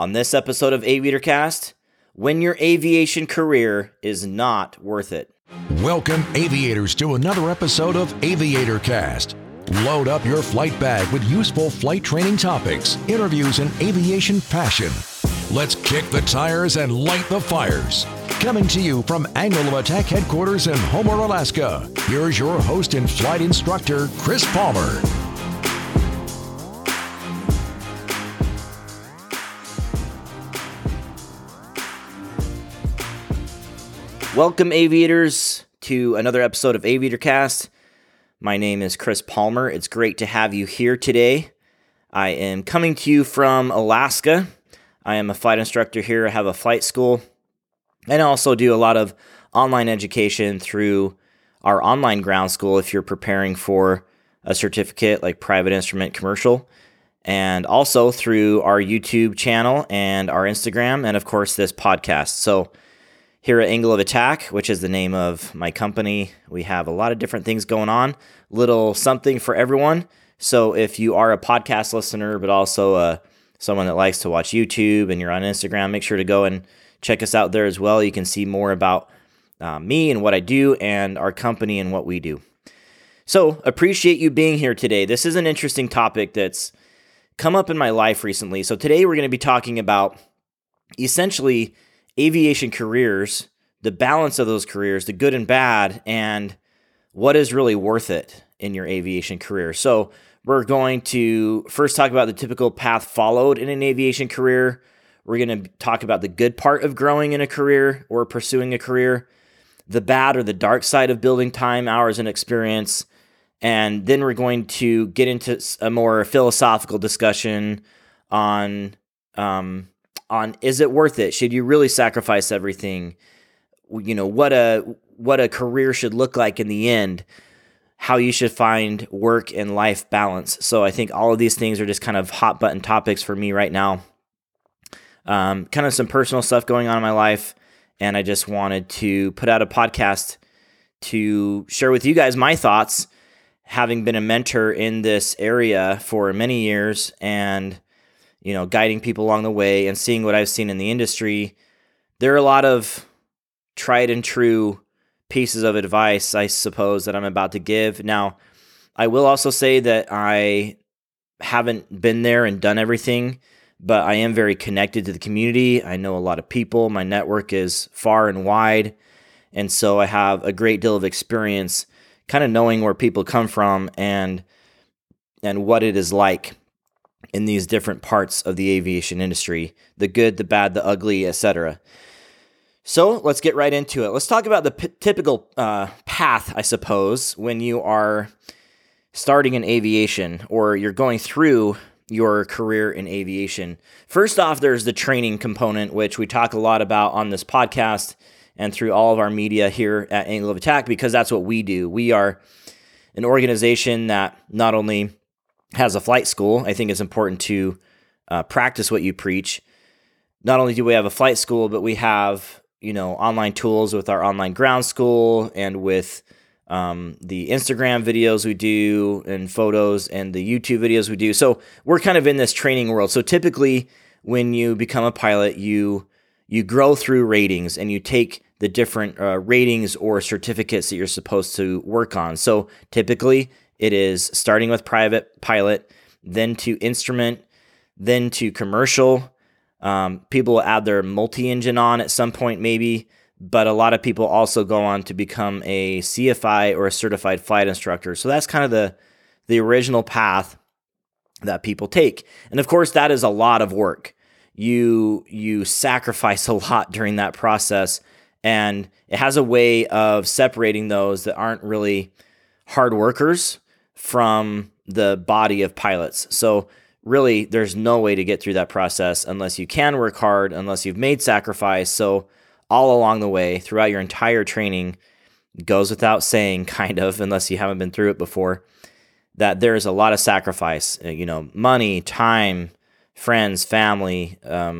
On this episode of Aviator Cast, when your aviation career is not worth it. Welcome, aviators, to another episode of Aviator Cast. Load up your flight bag with useful flight training topics, interviews, and aviation passion. Let's kick the tires and light the fires. Coming to you from Angle of Attack headquarters in Homer, Alaska, here's your host and flight instructor, Chris Palmer. Welcome, aviators, to another episode of Aviator Cast. My name is Chris Palmer. It's great to have you here today. I am coming to you from Alaska. I am a flight instructor here. I have a flight school, and I also do a lot of online education through our online ground school if you're preparing for a certificate like private instrument commercial, and also through our YouTube channel and our Instagram, and of course this podcast. So here at Angle of Attack, which is the name of my company, we have a lot of different things going on, little something for everyone. So if you are a podcast listener, but also someone that likes to watch YouTube and you're on Instagram, make sure to go and check us out there as well. You can see more about me and what I do and our company and what we do. So appreciate you being here today. This is an interesting topic that's come up in my life recently. So today we're going to be talking about essentially aviation careers, the balance of those careers, the good and bad, and what is really worth it in your aviation career. So we're going to first talk about the typical path followed in an aviation career. We're going to talk about the good part of growing in a career or pursuing a career, the bad or the dark side of building time, hours, and experience. And then we're going to get into a more philosophical discussion on is it worth it? Should you really sacrifice everything? You know, what a career should look like in the end, how you should find work and life balance. So I think all of these things are just kind of hot button topics for me right now. Kind of some personal stuff going on in my life, and I just wanted to put out a podcast to share with you guys my thoughts, having been a mentor in this area for many years and guiding people along the way and seeing what I've seen in the industry. There are a lot of tried and true pieces of advice, I suppose, that I'm about to give. Now, I will also say that I haven't been there and done everything, but I am very connected to the community. I know a lot of people. My network is far and wide, and so I have a great deal of experience kind of knowing where people come from and what it is like in these different parts of the aviation industry, the good, the bad, the ugly, etc. So let's get right into it. Let's talk about the typical path, I suppose, when you are starting in aviation or you're going through your career in aviation. First off, there's the training component, which we talk a lot about on this podcast and through all of our media here at Angle of Attack, because that's what we do. We are an organization that not only has a flight school. I think it's important to practice what you preach. Not only do we have a flight school, but we have online tools with our online ground school and with the Instagram videos we do and photos and the YouTube videos we do. So we're kind of in this training world. So typically when you become a pilot, you grow through ratings and you take the different ratings or certificates that you're supposed to work on. So typically it is starting with private pilot, then to instrument, then to commercial. People will add their multi-engine on at some point maybe, but a lot of people also go on to become a CFI or a certified flight instructor. So that's kind of the original path that people take. And of course, that is a lot of work. You sacrifice a lot during that process, and it has a way of separating those that aren't really hard workers from the body of pilots. So really, there's no way to get through that process unless you can work hard, unless you've made sacrifice. So all along the way, throughout your entire training, goes without saying, kind of, unless you haven't been through it before, that there's a lot of sacrifice, money, time, friends, family,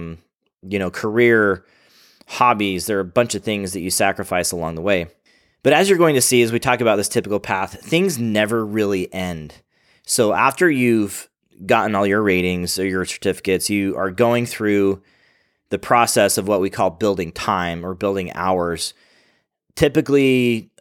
career, hobbies. There are a bunch of things that you sacrifice along the way. But as you're going to see, as we talk about this typical path, things never really end. So after you've gotten all your ratings or your certificates, you are going through the process of what we call building time or building hours. Typically,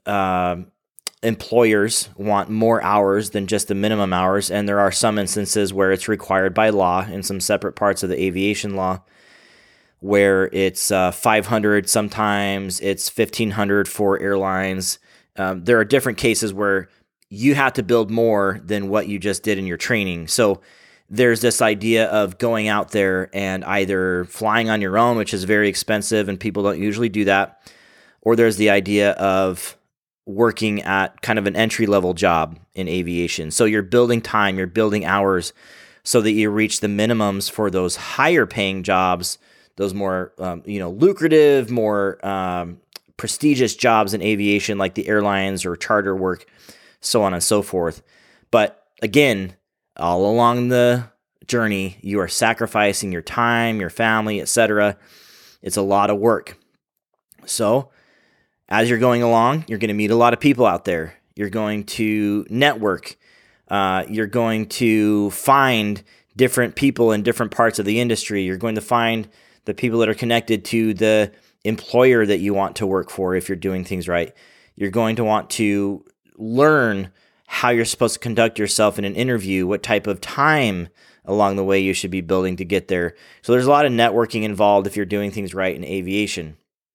employers want more hours than just the minimum hours, and there are some instances where it's required by law in some separate parts of the aviation law, where it's 500, sometimes it's 1,500 for airlines. There are different cases where you have to build more than what you just did in your training. So there's this idea of going out there and either flying on your own, which is very expensive and people don't usually do that, or there's the idea of working at kind of an entry-level job in aviation. So you're building time, you're building hours so that you reach the minimums for those higher paying jobs, those more lucrative, more prestigious jobs in aviation like the airlines or charter work, so on and so forth. But again, all along the journey, you are sacrificing your time, your family, etc. It's a lot of work. So as you're going along, you're going to meet a lot of people out there. You're going to network. You're going to find different people in different parts of the industry. You're going to find the people that are connected to the employer that you want to work for if you're doing things right. You're going to want to learn how you're supposed to conduct yourself in an interview, what type of time along the way you should be building to get there. So there's a lot of networking involved if you're doing things right in aviation.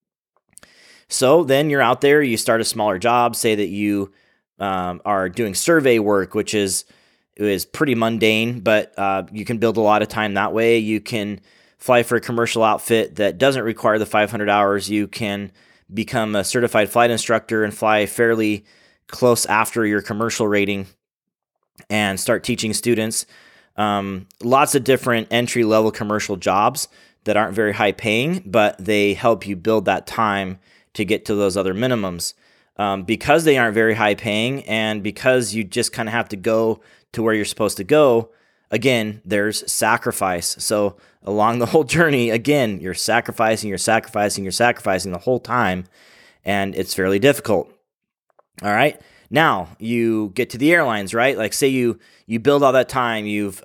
So then you're out there, you start a smaller job, say that you are doing survey work, which is pretty mundane, but you can build a lot of time that way. You can fly for a commercial outfit that doesn't require the 500 hours. You can become a certified flight instructor and fly fairly close after your commercial rating and start teaching students. Lots of different entry-level commercial jobs that aren't very high paying, but they help you build that time to get to those other minimums. Because they aren't very high paying and because you just kind of have to go to where you're supposed to go, again, there's sacrifice. So along the whole journey, again, you're sacrificing the whole time, and it's fairly difficult. All right. Now you get to the airlines, right? Like say you build all that time, you've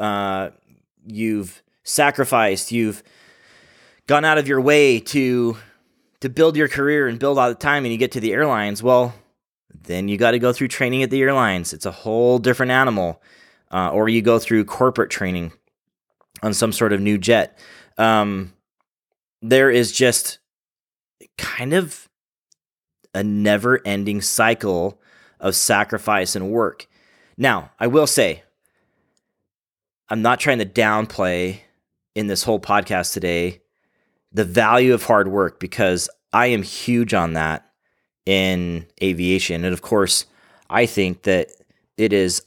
sacrificed, you've gone out of your way to build your career and build all the time, and you get to the airlines. Well, then you got to go through training at the airlines. It's a whole different animal. Or you go through corporate training on some sort of new jet. There is just kind of a never-ending cycle of sacrifice and work. Now, I will say, I'm not trying to downplay in this whole podcast today the value of hard work, because I am huge on that in aviation. And of course, I think that it is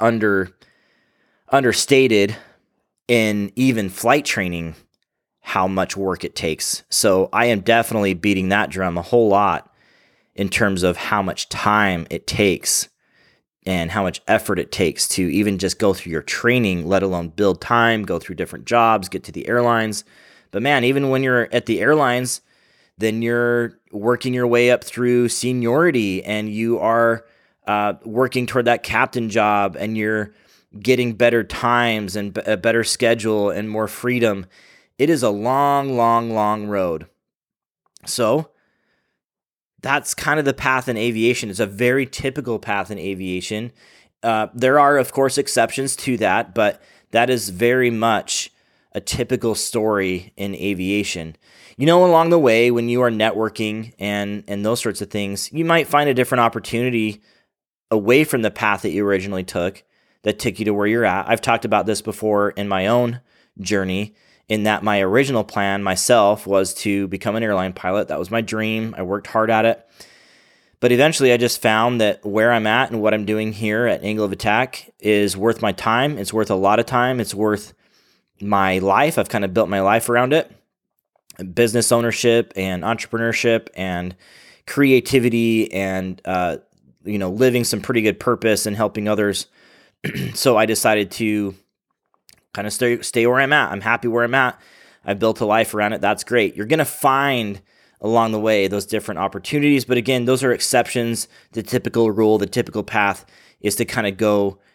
understated in even flight training how much work it takes. So I am definitely beating that drum a whole lot in terms of how much time it takes and how much effort it takes to even just go through your training, let alone build time, go through different jobs, get to the airlines. But man, even when you're at the airlines, then you're working your way up through seniority and you are working toward that captain job, and you're getting better times and a better schedule and more freedom. It is a long, long, long road. So that's kind of the path in aviation. It's a very typical path in aviation. There are, of course, exceptions to that, but that is very much a typical story in aviation. You know, along the way, when you are networking and those sorts of things, you might find a different opportunity away from the path that you originally took that took you to where you're at. I've talked about this before in my own journey, in that my original plan myself was to become an airline pilot. That was my dream. I worked hard at it. But eventually I just found that where I'm at and what I'm doing here at Angle of Attack is worth my time. It's worth a lot of time. It's worth my life. I've kind of built my life around it. Business ownership and entrepreneurship and creativity and living some pretty good purpose and helping others. So I decided to kind of stay where I'm at. I'm happy where I'm at. I built a life around it. That's great. You're going to find along the way those different opportunities. But again, those are exceptions. The typical rule, the typical path is to kind of go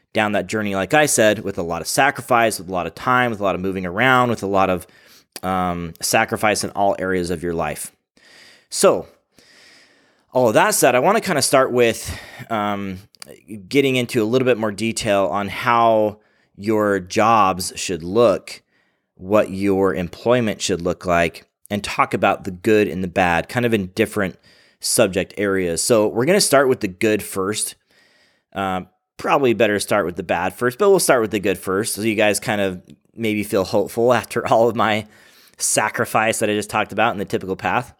down that journey, like I said, with a lot of sacrifice, with a lot of time, with a lot of moving around, with a lot of sacrifice in all areas of your life. So, all of that said, I want to kind of start with getting into a little bit more detail on how your jobs should look, what your employment should look like, and talk about the good and the bad, kind of in different subject areas. So we're going to start with the good first. Probably better start with the bad first, but we'll start with the good first, so you guys kind of maybe feel hopeful after all of my sacrifice that I just talked about in the typical path.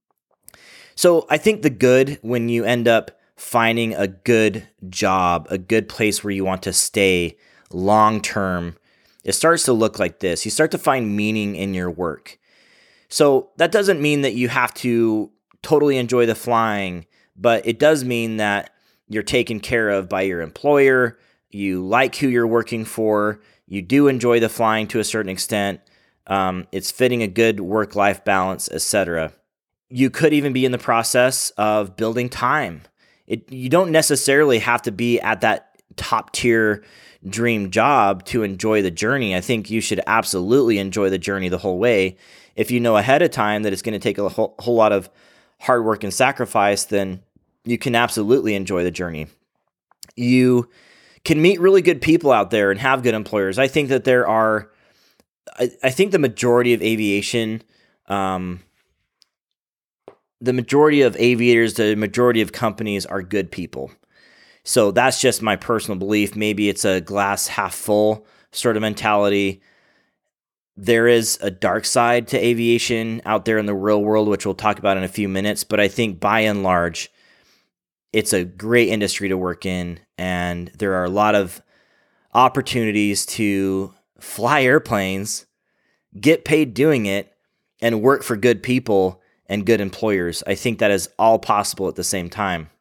So I think the good, when you end up finding a good job, a good place where you want to stay long term, it starts to look like this. You start to find meaning in your work. So that doesn't mean that you have to totally enjoy the flying, but it does mean that you're taken care of by your employer, you like who you're working for, you do enjoy the flying to a certain extent, it's fitting a good work-life balance, etc. You could even be in the process of building time. You don't necessarily have to be at that top-tier dream job to enjoy the journey. I think you should absolutely enjoy the journey the whole way. If you know ahead of time that it's going to take a whole lot of hard work and sacrifice, then you can absolutely enjoy the journey. You can meet really good people out there and have good employers. I think that I think the majority of aviation, the majority of aviators, the majority of companies are good people. So that's just my personal belief. Maybe it's a glass half full sort of mentality. There is a dark side to aviation out there in the real world, which we'll talk about in a few minutes. But I think by and large, it's a great industry to work in, and there are a lot of opportunities to fly airplanes, get paid doing it, and work for good people and good employers. I think that is all possible at the same time.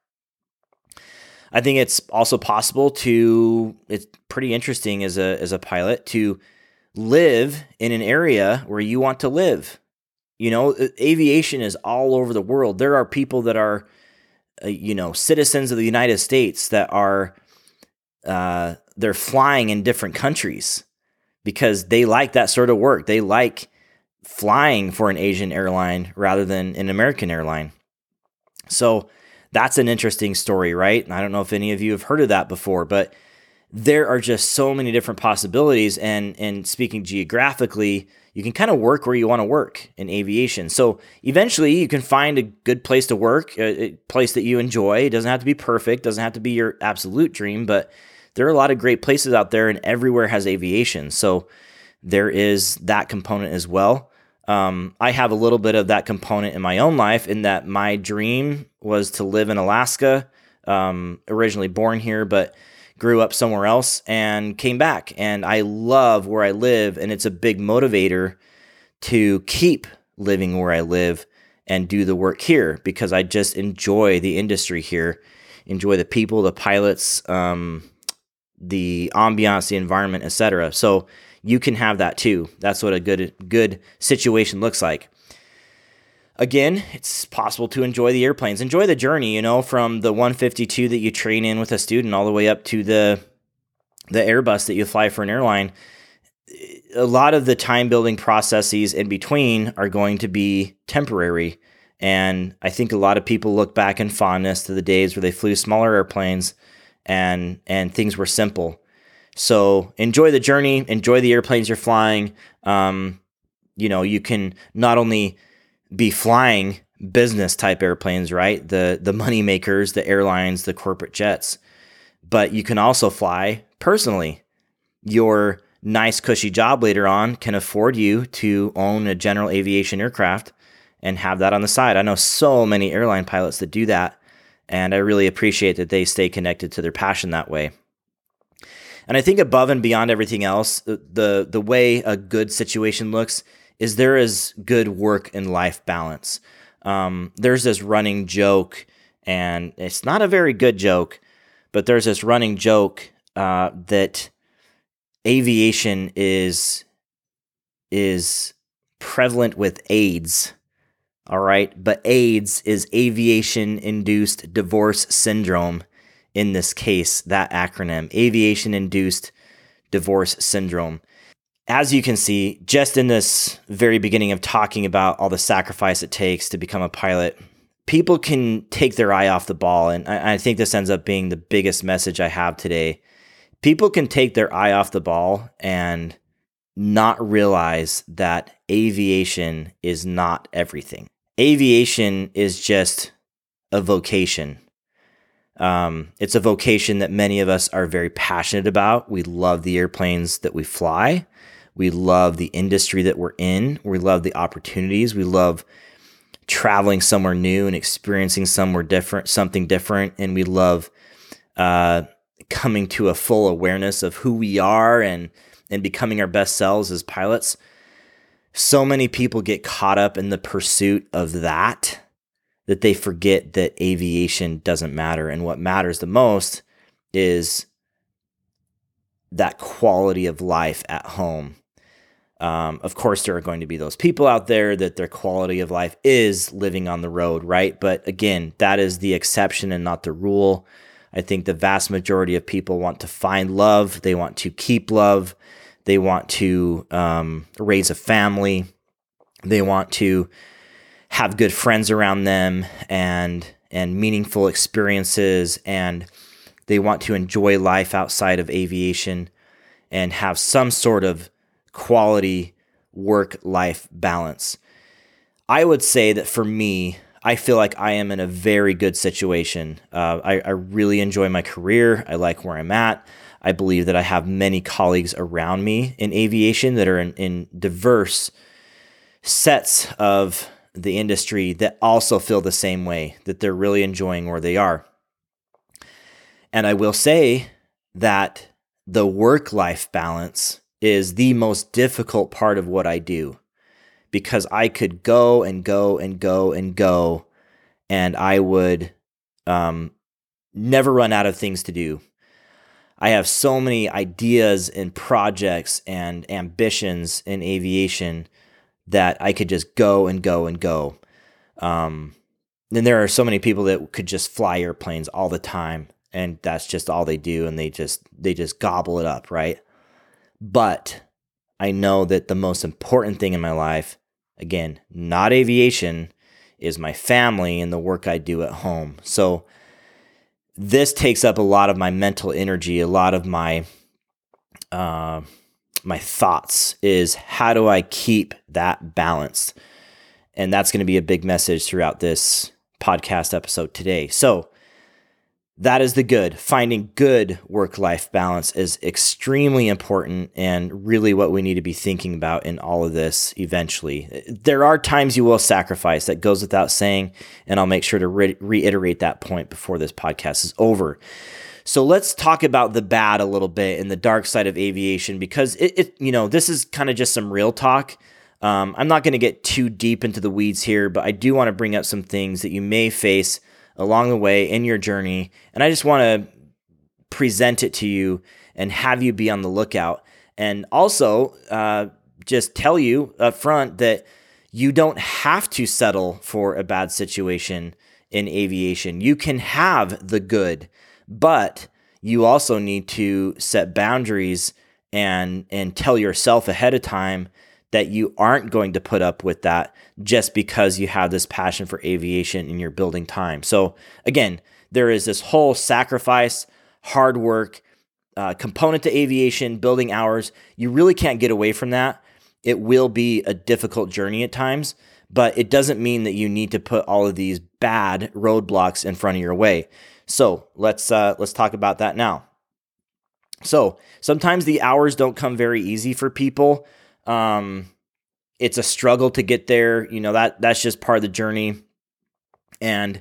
I think it's also possible it's pretty interesting as a pilot to live in an area where you want to live. You know, aviation is all over the world. There are people that are citizens of the United States that are, they're flying in different countries because they like that sort of work. They like flying for an Asian airline rather than an American airline. So that's an interesting story, right? I don't know if any of you have heard of that before, but there are just so many different possibilities. And speaking geographically, you can kind of work where you want to work in aviation. So eventually you can find a good place to work, a place that you enjoy. It doesn't have to be perfect, doesn't have to be your absolute dream, but there are a lot of great places out there and everywhere has aviation. So there is that component as well. I have a little bit of that component in my own life in that my dream was to live in Alaska, originally born here, but grew up somewhere else and came back. And I love where I live, and it's a big motivator to keep living where I live and do the work here because I just enjoy the industry here, enjoy the people, the pilots, the ambiance, the environment, etc. So you can have that too. That's what a good situation looks like. Again, it's possible to enjoy the airplanes, enjoy the journey, from the 152 that you train in with a student all the way up to the Airbus that you fly for an airline. A lot of the time building processes in between are going to be temporary. And I think a lot of people look back in fondness to the days where they flew smaller airplanes and things were simple. So enjoy the journey, enjoy the airplanes you're flying. You can not only be flying business type airplanes, right? The money makers, the airlines, the corporate jets, but you can also fly personally. Your nice cushy job later on can afford you to own a general aviation aircraft and have that on the side. I know so many airline pilots that do that, and I really appreciate that they stay connected to their passion that way. And I think above and beyond everything else, the way a good situation looks is there is good work and life balance. There's this running joke, and it's not a very good joke, but there's this running joke that aviation is prevalent with AIDS. All right, but AIDS is aviation-induced divorce syndrome in this case, that acronym, aviation-induced divorce syndrome. As you can see, just in this very beginning of talking about all the sacrifice it takes to become a pilot, people can take their eye off the ball. And I think this ends up being the biggest message I have today. People can take their eye off the ball and not realize that aviation is not everything. Aviation is just a vocation. It's a vocation that many of us are very passionate about. We love the airplanes that we fly. We love the industry that we're in. We love the opportunities. We love traveling somewhere new and experiencing something different. And we love coming to a full awareness of who we are and becoming our best selves as pilots. So many people get caught up in the pursuit of that they forget that aviation doesn't matter. And what matters the most is that quality of life at home. Of course, there are going to be those people out there that their quality of life is living on the road, right? But again, that is the exception and not the rule. I think the vast majority of people want to find love. They want to keep love. They want to raise a family. They want to have good friends around them and meaningful experiences, and they want to enjoy life outside of aviation and have some sort of quality work-life balance. I would say that for me, I feel like I am in a very good situation. I really enjoy my career. I like where I'm at. I believe that I have many colleagues around me in aviation that are in diverse sets of the industry that also feel the same way, that they're really enjoying where they are. And I will say that the work-life balance is the most difficult part of what I do, because I could go and go and go and go, and I would never run out of things to do. I have so many ideas and projects and ambitions in aviation that I could just go and go and go. Then there are so many people that could just fly airplanes all the time, and that's just all they do, and they just gobble it up, right? But I know that the most important thing in my life, again, not aviation, is my family and the work I do at home. So this takes up a lot of my mental energy, a lot of my my thoughts is, how do I keep that balanced? And that's going to be a big message throughout this podcast episode today. So that is the good. Finding good work-life balance is extremely important and really what we need to be thinking about in all of this eventually. There are times you will sacrifice, that goes without saying, and I'll make sure to reiterate that point before this podcast is over. So let's talk about the bad a little bit and the dark side of aviation, because this is kind of just some real talk. I'm not going to get too deep into the weeds here, but I do want to bring up some things that you may face along the way in your journey. And I just want to present it to you and have you be on the lookout. And also just tell you up front that you don't have to settle for a bad situation in aviation. You can have the good, but you also need to set boundaries and tell yourself ahead of time that you aren't going to put up with that just because you have this passion for aviation and you're building time. So again, there is this whole sacrifice, hard work component to aviation, building hours. You really can't get away from that. It will be a difficult journey at times, but it doesn't mean that you need to put all of these bad roadblocks in front of your way. So let's talk about that now. So sometimes the hours don't come very easy for people. It's a struggle to get there. That's just part of the journey. And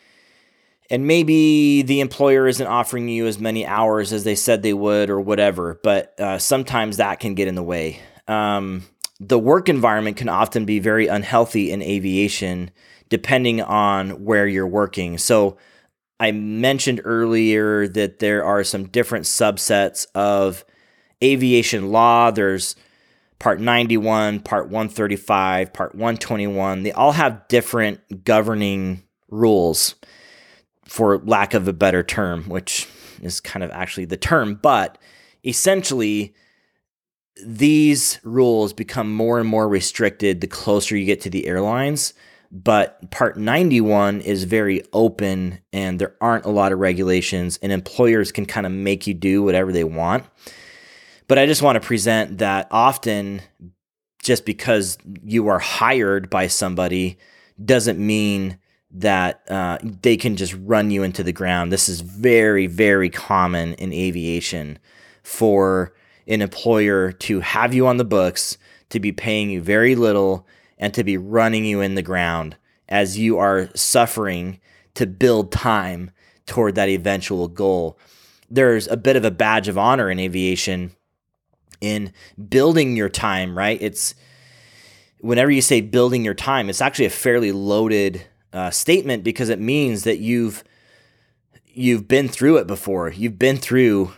maybe the employer isn't offering you as many hours as they said they would or whatever, but sometimes that can get in the way. The work environment can often be very unhealthy in aviation depending on where you're working. So I mentioned earlier that there are some different subsets of aviation law. There's Part 91, Part 135, Part 121. They all have different governing rules. for lack of a better term, which is kind of actually the term, but essentially these rules become more and more restricted the closer you get to the airlines. But Part 91 is very open and there aren't a lot of regulations, and employers can kind of make you do whatever they want. But I just want to present that often just because you are hired by somebody doesn't mean that they can just run you into the ground. This is very, very common in aviation for an employer to have you on the books, to be paying you very little, and to be running you in the ground as you are suffering to build time toward that eventual goal. There's a bit of a badge of honor in aviation in building your time, right? It's whenever you say building your time, it's actually a fairly loaded statement because it means that you've been through it before. You've been through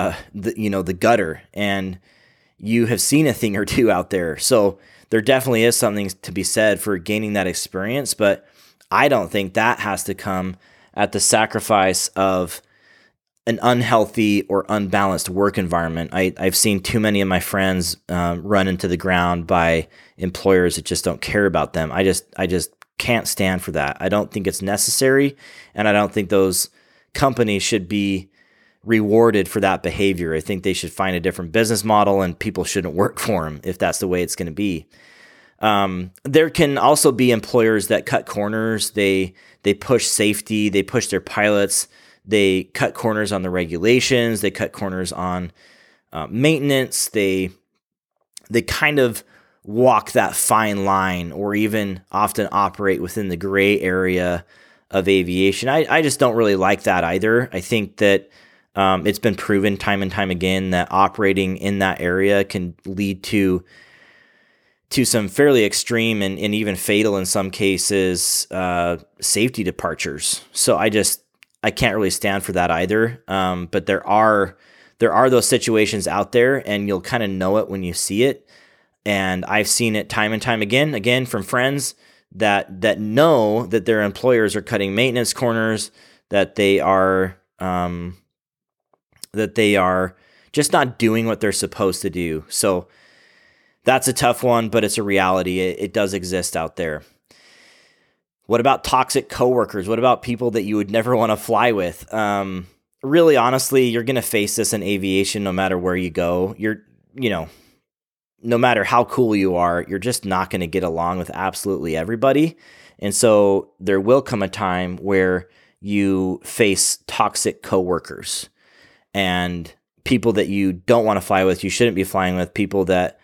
the gutter, and you have seen a thing or two out there. So there definitely is something to be said for gaining that experience, but I don't think that has to come at the sacrifice of an unhealthy or unbalanced work environment. I've seen too many of my friends run into the ground by employers that just don't care about them. I just can't stand for that. I don't think it's necessary, and I don't think those companies should be rewarded for that behavior. I think they should find a different business model, and people shouldn't work for them if that's the way it's going to be. There can also be employers that cut corners. They push safety. They push their pilots. They cut corners on the regulations. They cut corners on maintenance. They kind of walk that fine line, or even often operate within the gray area of aviation. I just don't really like that either. I think that it's been proven time and time again that operating in that area can lead to some fairly extreme and even fatal in some cases safety departures. So I can't really stand for that either. But there are those situations out there, and you'll kind of know it when you see it. And I've seen it time and time again from friends that know that their employers are cutting maintenance corners, that they are just not doing what they're supposed to do. So that's a tough one, but it's a reality. It does exist out there. What about toxic coworkers? What about people that you would never want to fly with? Really, honestly, you're going to face this in aviation no matter where you go. No matter how cool you are, you're just not going to get along with absolutely everybody. And so there will come a time where you face toxic coworkers and people that you don't want to fly with, you shouldn't be flying with, people that,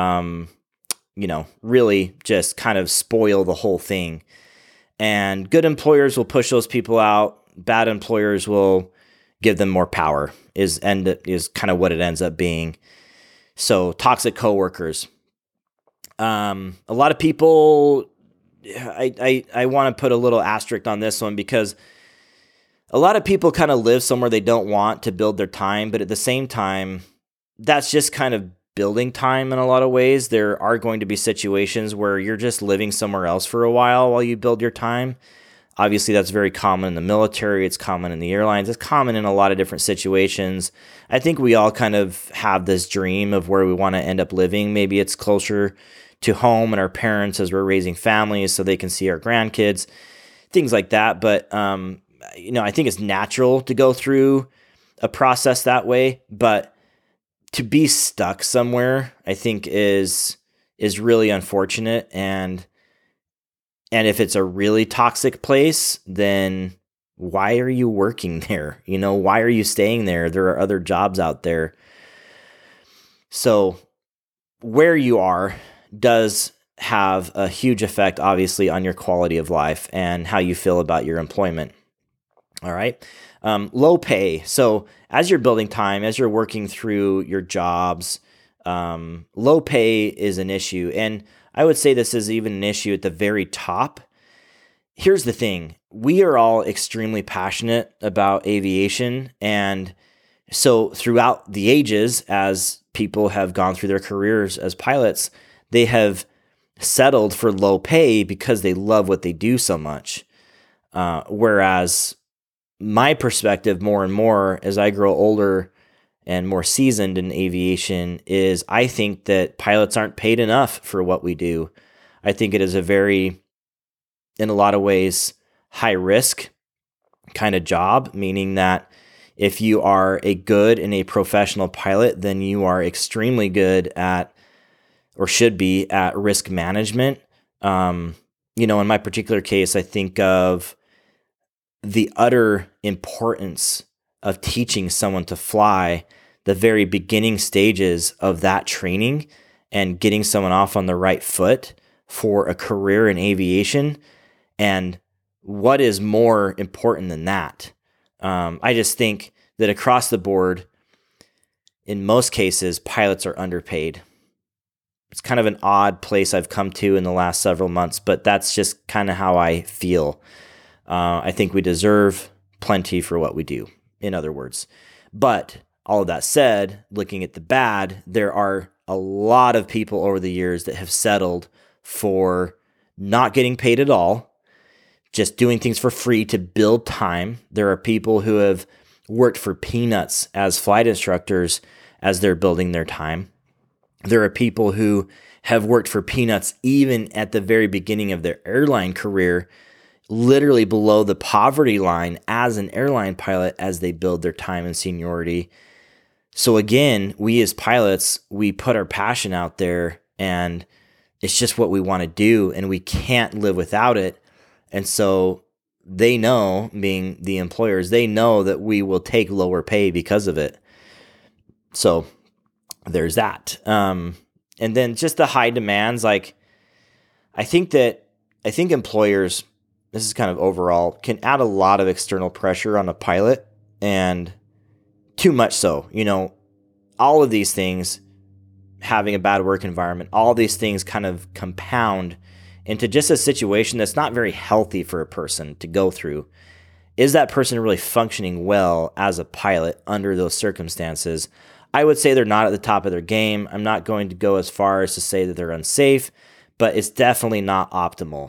really just kind of spoil the whole thing. And good employers will push those people out. Bad employers will give them more power is kind of what it ends up being. So toxic coworkers. A lot of people, I want to put a little asterisk on this one because a lot of people kind of live somewhere they don't want to build their time, but at the same time, that's just kind of building time in a lot of ways. There are going to be situations where you're just living somewhere else for a while you build your time. Obviously, that's very common in the military. It's common in the airlines. It's common in a lot of different situations. I think we all kind of have this dream of where we want to end up living. Maybe it's closer to home and our parents as we're raising families so they can see our grandkids, things like that. But, I think it's natural to go through a process that way. But to be stuck somewhere, I think is really unfortunate. And if it's a really toxic place, then why are you working there? Why are you staying there? There are other jobs out there. So where you are does have a huge effect, obviously, on your quality of life and how you feel about your employment. All right. Low pay. So as you're building time, as you're working through your jobs, low pay is an issue. And I would say this is even an issue at the very top. Here's the thing. We are all extremely passionate about aviation. And so throughout the ages, as people have gone through their careers as pilots, they have settled for low pay because they love what they do so much. Whereas my perspective more and more as I grow older and more seasoned in aviation is I think that pilots aren't paid enough for what we do. I think it is a very, in a lot of ways, high risk kind of job, meaning that if you are a good and a professional pilot, then you are extremely good at, or should be, at risk management. In my particular case, I think of the utter importance of teaching someone to fly, the very beginning stages of that training and getting someone off on the right foot for a career in aviation. And what is more important than that? I just think that across the board, in most cases, pilots are underpaid. It's kind of an odd place I've come to in the last several months, but that's just kind of how I feel. I think we deserve plenty for what we do, in other words. But all of that said, looking at the bad, there are a lot of people over the years that have settled for not getting paid at all, just doing things for free to build time. There are people who have worked for peanuts as flight instructors as they're building their time. There are people who have worked for peanuts even at the very beginning of their airline career, literally below the poverty line as an airline pilot as they build their time and seniority. So again, we as pilots, we put our passion out there and it's just what we want to do and we can't live without it. And so they know, being the employers, they know that we will take lower pay because of it. So there's that. And then just the high demands, like I think employers, this is kind of overall, can add a lot of external pressure on a pilot, and too much so. All of these things, having a bad work environment, all these things kind of compound into just a situation that's not very healthy for a person to go through. Is that person really functioning well as a pilot under those circumstances? I would say they're not at the top of their game. I'm not going to go as far as to say that they're unsafe, but it's definitely not optimal.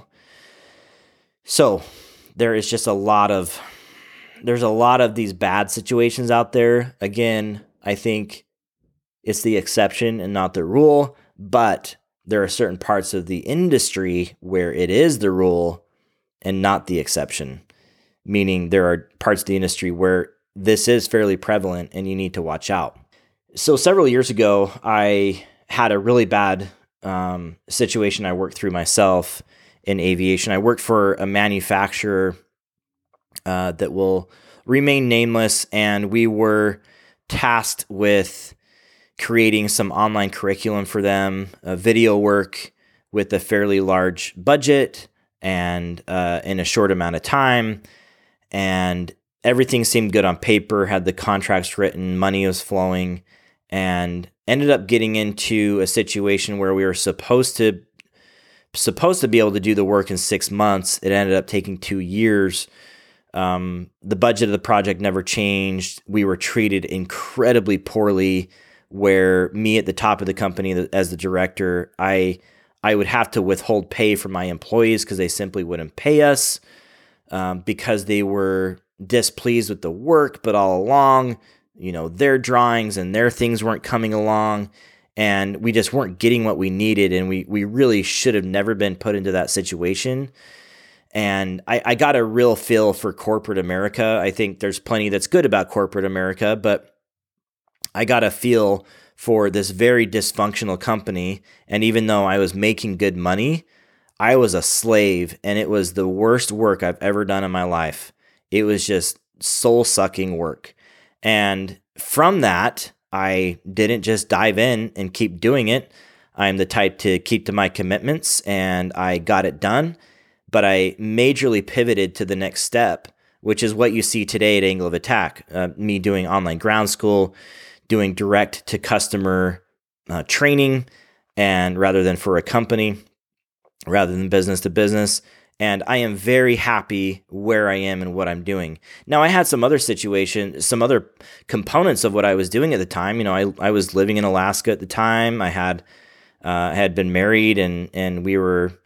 So there is just a lot of these bad situations out there. Again, I think it's the exception and not the rule, but there are certain parts of the industry where it is the rule and not the exception, meaning there are parts of the industry where this is fairly prevalent and you need to watch out. So several years ago, I had a really bad situation I worked through myself in aviation. I worked for a manufacturer that will remain nameless, and we were tasked with creating some online curriculum for them, video work with a fairly large budget and in a short amount of time. And everything seemed good on paper, had the contracts written, money was flowing, and ended up getting into a situation where we were supposed to be able to do the work in 6 months. It ended up taking 2 years. The budget of the project never changed. We were treated incredibly poorly, where me at the top of the company as the director, I would have to withhold pay from my employees because they simply wouldn't pay us because they were displeased with the work, but all along, their drawings and their things weren't coming along, and we just weren't getting what we needed, and we really should have never been put into that situation. And I got a real feel for corporate America. I think there's plenty that's good about corporate America, but I got a feel for this very dysfunctional company. And even though I was making good money, I was a slave, and it was the worst work I've ever done in my life. It was just soul-sucking work. And from that, I didn't just dive in and keep doing it. I'm the type to keep to my commitments, and I got it done. But I majorly pivoted to the next step, which is what you see today at Angle of Attack. Me doing online ground school, doing direct to customer training, and rather than for a company, rather than business to business. And I am very happy where I am and what I'm doing. Now, I had some other components of what I was doing at the time. I was living in Alaska at the time. I had been married, and we were,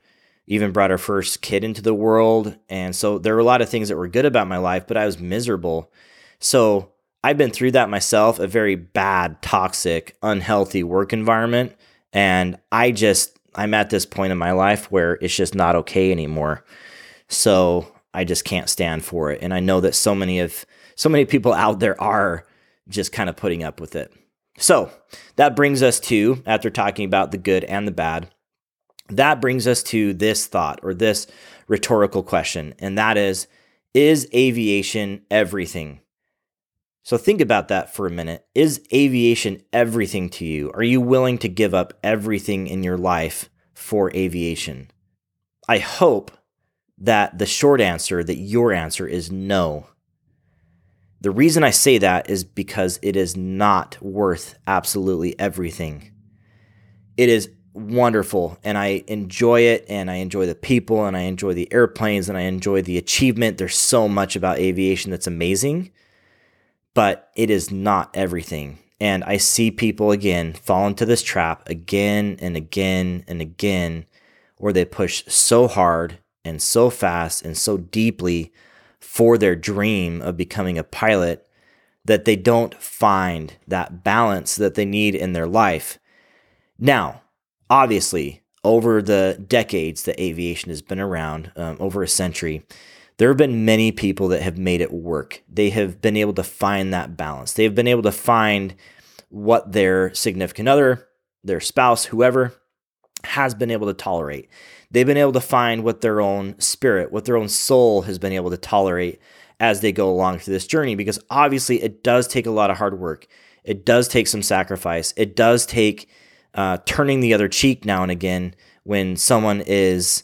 even brought our first kid into the world. And so there were a lot of things that were good about my life, but I was miserable. So I've been through that myself, a very bad, toxic, unhealthy work environment. And I'm at this point in my life where it's just not okay anymore. So I just can't stand for it. And I know that so many people out there are just kind of putting up with it. So that brings us to, after talking about the good and the bad, that brings us to this thought or this rhetorical question. And that is aviation everything? So think about that for a minute. Is aviation everything to you? Are you willing to give up everything in your life for aviation? I hope that the short answer, that your answer is no. The reason I say that is because it is not worth absolutely everything. It is wonderful, and I enjoy it, and I enjoy the people, and I enjoy the airplanes, and I enjoy the achievement. There's so much about aviation that's amazing, but it is not everything. And I see people, again, fall into this trap again and again and again, where they push so hard and so fast and so deeply for their dream of becoming a pilot that they don't find that balance that they need in their life. Now, obviously, over the decades that aviation has been around, over a century, there have been many people that have made it work. They have been able to find that balance. They've been able to find what their significant other, their spouse, whoever, has been able to tolerate. They've been able to find what their own spirit, what their own soul has been able to tolerate as they go along through this journey, because obviously it does take a lot of hard work. It does take some sacrifice. It does take turning the other cheek now and again when someone is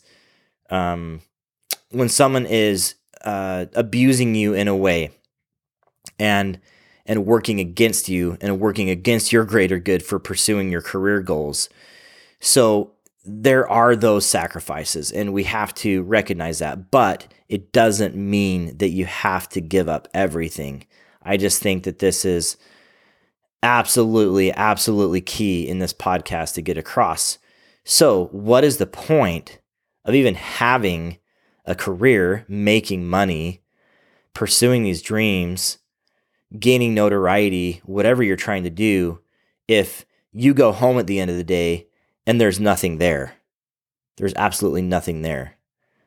abusing you in a way and working against you and working against your greater good for pursuing your career goals. So there are those sacrifices, and we have to recognize that, but it doesn't mean that you have to give up everything. I just think that this is absolutely, absolutely key in this podcast to get across. So what is the point of even having a career, making money, pursuing these dreams, gaining notoriety, whatever you're trying to do, if you go home at the end of the day and there's nothing there? There's absolutely nothing there.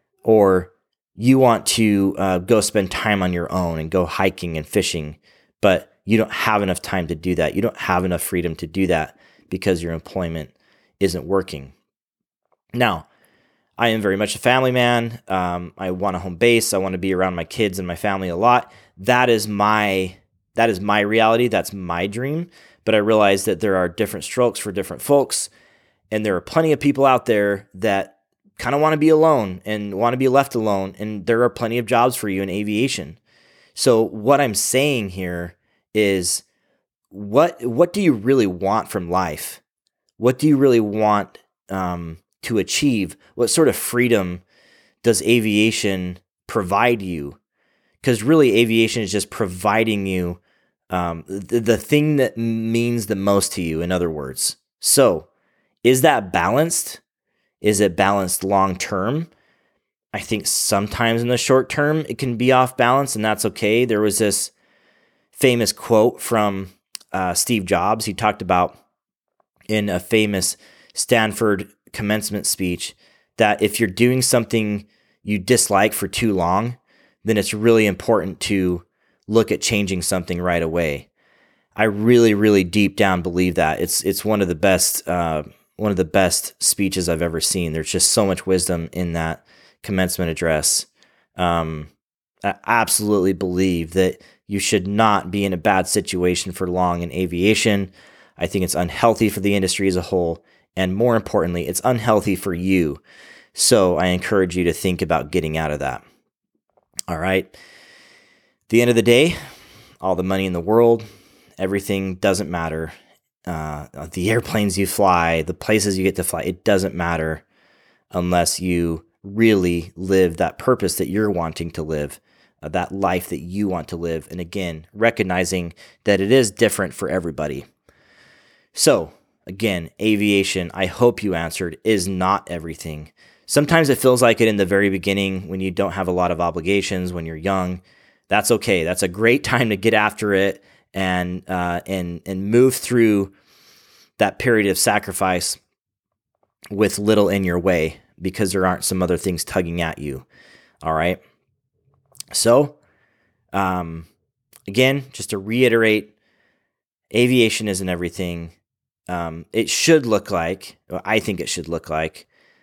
Or you want to go spend time on your own and go hiking and fishing, but you don't have enough time to do that. You don't have enough freedom to do that because your employment isn't working. Now, I am very much a family man. I want a home base. I want to be around my kids and my family a lot. That is my reality. That's my dream. But I realize that there are different strokes for different folks. And there are plenty of people out there that kind of want to be alone and want to be left alone. And there are plenty of jobs for you in aviation. So what I'm saying here is, what do you really want from life? What do you really want to achieve? What sort of freedom does aviation provide you? Because really, aviation is just providing you the thing that means the most to you, in other words. So is that balanced? Is it balanced long term? I think sometimes in the short term it can be off balance, and that's okay. There was this famous quote from Steve Jobs. He talked about in a famous Stanford commencement speech that if you're doing something you dislike for too long, then it's really important to look at changing something right away. I really, really deep down believe that. It's one of the best speeches I've ever seen. There's just so much wisdom in that commencement address. I absolutely believe that you should not be in a bad situation for long in aviation. I think it's unhealthy for the industry as a whole, and more importantly, it's unhealthy for you. So I encourage you to think about getting out of that. All right. At the end of the day, all the money in the world, everything doesn't matter. The airplanes you fly, the places you get to fly, it doesn't matter unless you really live that purpose that you're wanting to live, that life that you want to live. And again, recognizing that it is different for everybody. So again, aviation, I hope you answered, is not everything. Sometimes it feels like it in the very beginning when you don't have a lot of obligations, when you're young. That's okay. That's a great time to get after it and move through that period of sacrifice with little in your way, because there aren't some other things tugging at you. All right. So, again, just to reiterate, aviation isn't everything. It should look like, I think it should look like,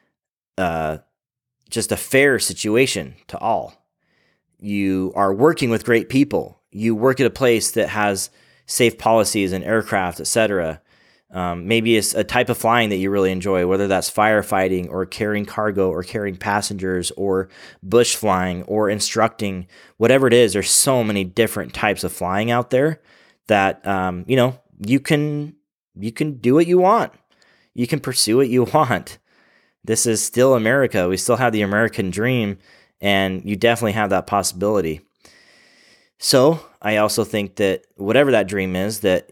just a fair situation to all. You are working with great people. You work at a place that has safe policies and aircraft, etc. Maybe it's a type of flying that you really enjoy, whether that's firefighting or carrying cargo or carrying passengers or bush flying or instructing, whatever it is. There's so many different types of flying out there that, you can do what you want. You can pursue what you want. This is still America. We still have the American dream, and you definitely have that possibility. So I also think that whatever that dream is, that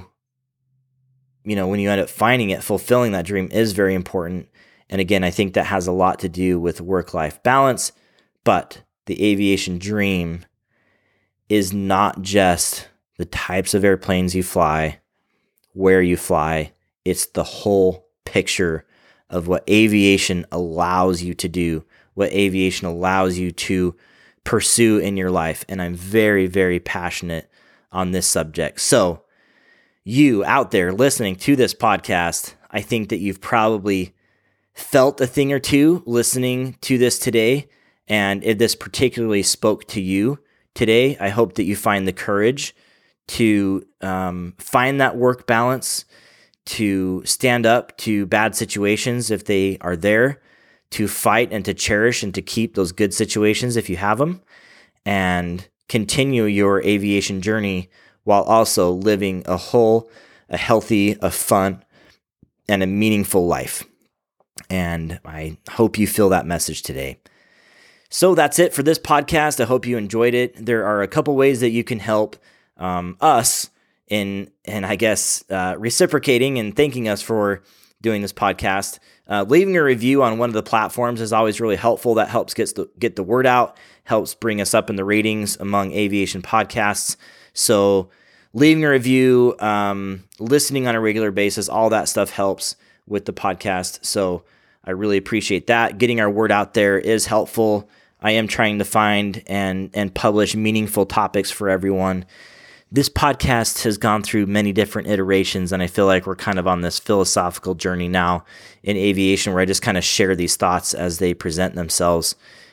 when you end up finding it, fulfilling that dream is very important. And again, I think that has a lot to do with work-life balance, but the aviation dream is not just the types of airplanes you fly, where you fly. It's the whole picture of what aviation allows you to do, what aviation allows you to pursue in your life. And I'm very, very passionate on this subject. So you out there listening to this podcast, I think that you've probably felt a thing or two listening to this today. And if this particularly spoke to you today, I hope that you find the courage to find that work balance, to stand up to bad situations if they are there, to fight and to cherish and to keep those good situations if you have them, and continue your aviation journey while also living a healthy, a fun, and a meaningful life. And I hope you feel that message today. So that's it for this podcast. I hope you enjoyed it. There are a couple ways that you can help us in, and I guess reciprocating and thanking us for doing this podcast. Leaving a review on one of the platforms is always really helpful. That helps get the word out, helps bring us up in the ratings among aviation podcasts. So leaving a review, listening on a regular basis, all that stuff helps with the podcast. So I really appreciate that. Getting our word out there is helpful. I am trying to find and publish meaningful topics for everyone. This podcast has gone through many different iterations, and I feel like we're kind of on this philosophical journey now in aviation where I just kind of share these thoughts as they present themselves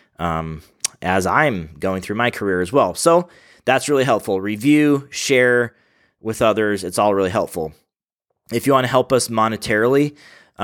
as I'm going through my career as well. So that's really helpful. Review, share with others. It's all really helpful. If you want to help us monetarily,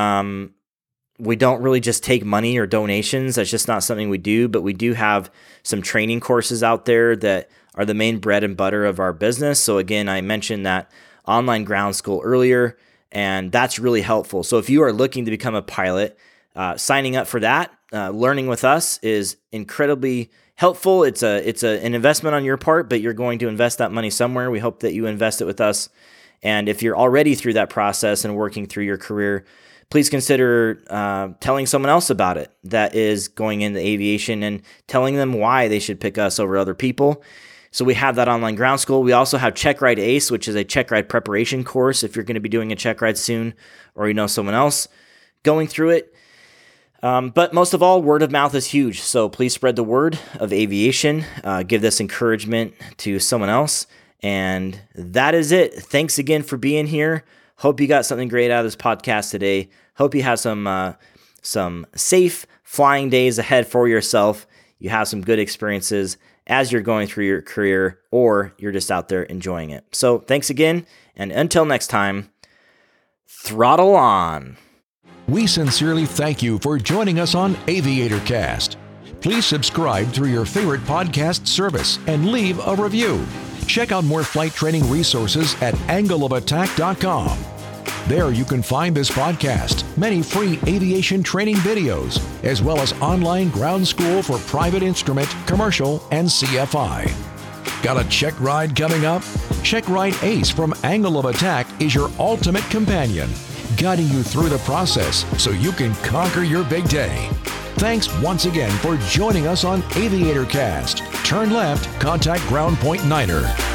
we don't really just take money or donations. That's just not something we do, but we do have some training courses out there that are the main bread and butter of our business. So again, I mentioned that online ground school earlier, and that's really helpful. So if you are looking to become a pilot, signing up for that, learning with us is incredibly helpful. It's an investment on your part, but you're going to invest that money somewhere. We hope that you invest it with us. And if you're already through that process and working through your career, please consider telling someone else about it that is going into aviation and telling them why they should pick us over other people. So we have that online ground school. We also have Check Ride Ace, which is a check ride preparation course if you're going to be doing a check ride soon or you know someone else going through it. But most of all, word of mouth is huge. So please spread the word of aviation. Give this encouragement to someone else. And that is it. Thanks again for being here. Hope you got something great out of this podcast today. Hope you have some safe flying days ahead for yourself. You have some good experiences as you're going through your career, or you're just out there enjoying it. So thanks again. And until next time, throttle on. We sincerely thank you for joining us on Aviator Cast. Please subscribe through your favorite podcast service and leave a review. Check out more flight training resources at angleofattack.com. There you can find this podcast, many free aviation training videos, as well as online ground school for private instrument, commercial, and CFI. Got a check ride coming up? Check Ride Ace from Angle of Attack is your ultimate companion, guiding you through the process so you can conquer your big day. Thanks once again for joining us on Aviator Cast. Turn left, contact Ground Point Niner.